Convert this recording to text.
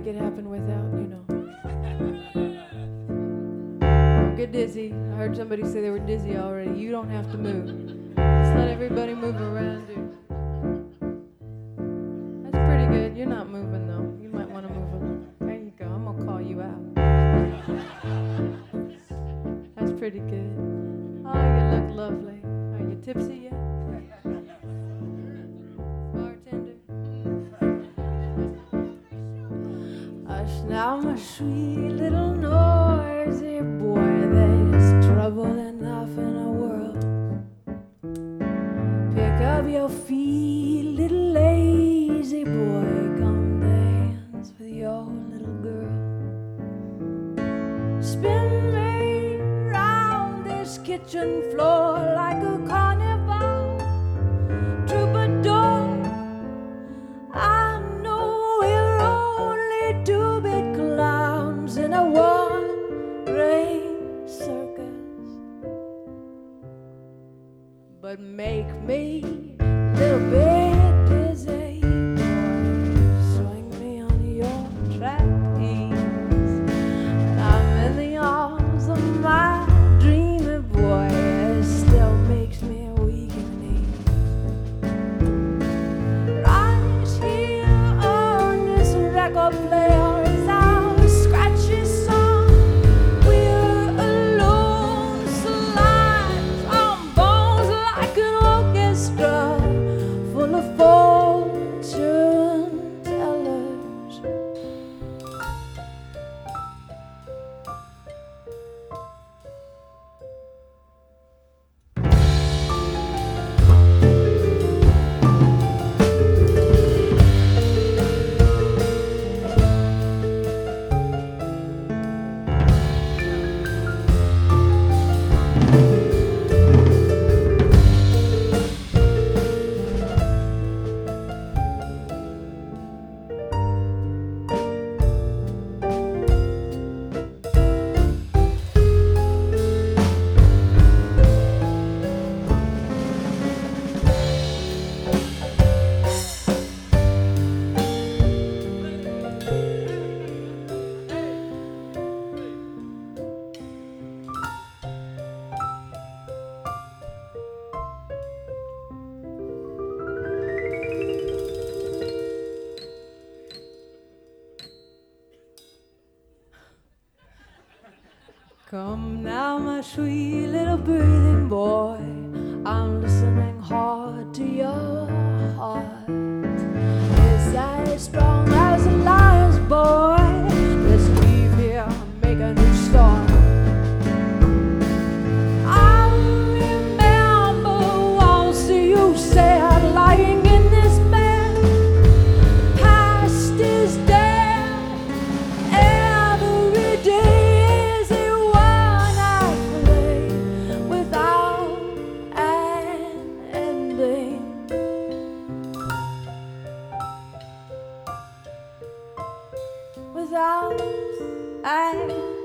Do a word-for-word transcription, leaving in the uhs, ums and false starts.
it happen without, you know. Don't get dizzy. I heard somebody say they were dizzy already. You don't have to move. Just let everybody move around you. That's pretty good. You're not moving though. You might want to move a little. There you go. I'm gonna call you out. That's pretty good. Oh, you look lovely. Are you tipsy yet? Bartender? Hush now, my sweet little noisy boy. There's trouble enough in the world. Pick up your feet, little lazy boy. Come dance with your little girl. Spin me round this kitchen floor like a carnival troubadour. I know we're only two big clowns in a one-ring circus, but make me a little bit dizzy, boy. Swing me on your trapeze, and I'm in the arms of my dreamy boy. It still makes me weak in the knees. Right here on this record player is our scratchy song. We're alone, slides on bones like an orchestra full of fortune tellers. Come now, my sweet little breathing boy. I'm listening hard to your heart. Is that as strong as a lion's, boy? Let's leave here and make a new start. I remember once you said, lying in this bed, the past is dead. Every day is a one-night play without an ending. Without an